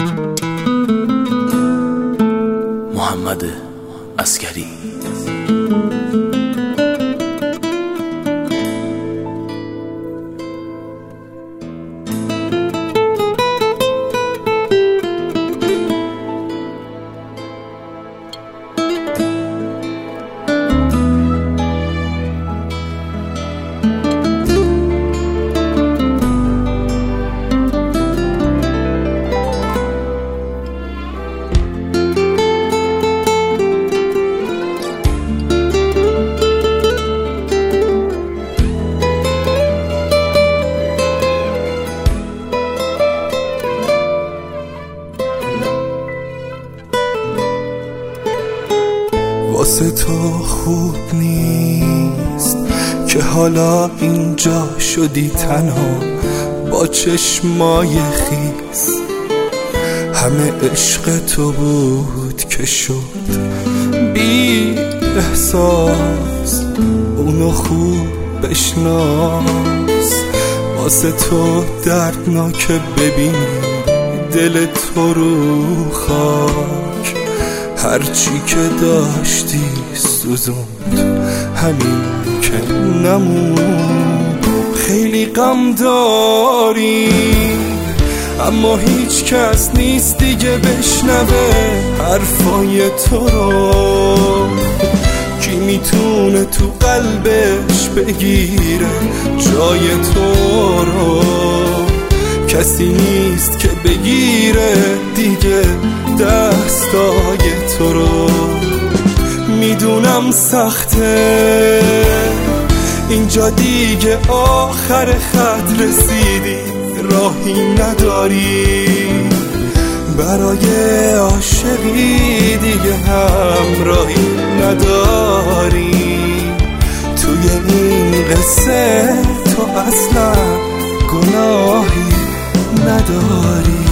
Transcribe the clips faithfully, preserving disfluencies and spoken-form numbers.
محمد عسکری. واسه تو خوب نیست که حالا اینجا شدی تنها با چشمای خیس. همه عشق تو بود که شد بی احساس، اونو خوب بشناس. واسه تو دردناکه ببینی دل تو رو خاک، هرچی که داشتی سوزوند همین که نموند. خیلی غم داری اما هیچ کس نیست دیگه بشنوه حرفای تو رو. کی میتونه تو قلبش بگیره جای تو رو؟ کسی نیست که بگیره دیگه دستای تو رو. میدونم سخته اینجا دیگه آخر خط رسیدی، راهی نداری برای عاشقی دیگه همراهی نداری. توی این قصه تو اصلا گناهی نداری.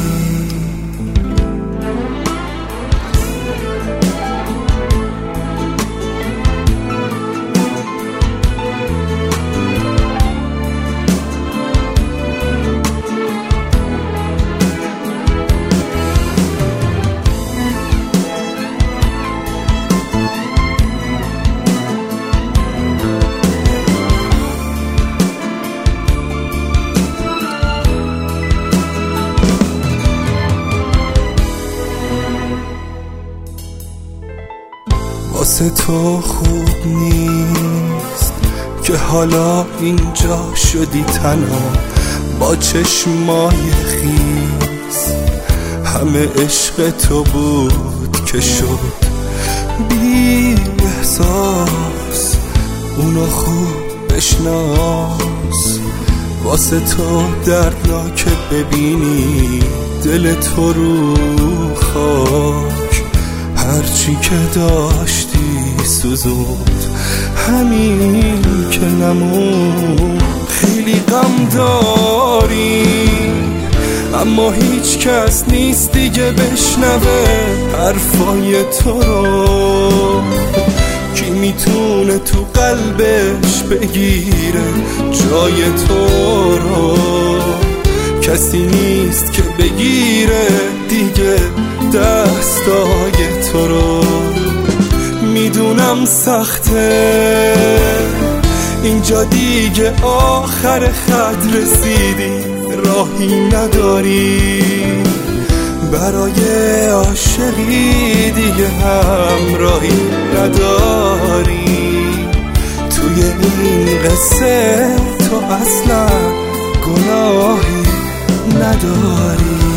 واسه تو خوب نیست که حالا اینجا شدی تنها با چشمای خیس. همه عشق تو بود که شد بی احساس، اونو خوب بشناس. واسه تو دردناکه ببینی دل تو رو خاک، هرچی که داشتی سوزوند همین که نموند. خیلی غم داری اما هیچ کس نیست دیگه بشنوه حرفای تو رو. کی میتونه تو قلبش بگیره جای تو رو؟ کسی نیست که بگیره دیگه دستای تو رو. میدونم سخته اینجا دیگه آخر خط رسیدی، راهی نداری برای عاشقی دیگه همراهی نداری. توی این قصه تو اصلا گناهی نداری.